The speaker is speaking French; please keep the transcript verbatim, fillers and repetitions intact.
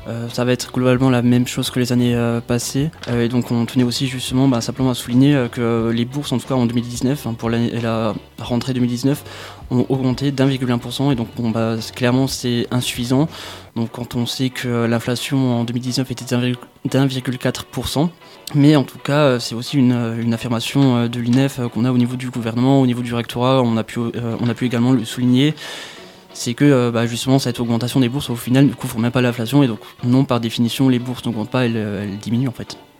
Euh, ça va être globalement la même chose que les années euh, passées. Euh, et donc on tenait aussi justement bah, simplement à souligner euh, que les bourses, en tout cas en deux mille dix-neuf, hein, pour l'année, la rentrée deux mille dix-neuf, ont augmenté d'un virgule un pour cent. Et donc bon, bah, clairement c'est insuffisant. Donc quand on sait que l'inflation en deux mille dix-neuf était d'un virgule quatre pour cent. Mais en tout cas, c'est aussi une, une affirmation de l'I N E F qu'on a au niveau du gouvernement, au niveau du rectorat. On a pu, euh, on a pu également le souligner. C'est que euh, bah, justement cette augmentation des bourses au final ne couvre même pas l'inflation et donc non, par définition les bourses n'augmentent pas, elles, elles diminuent en fait.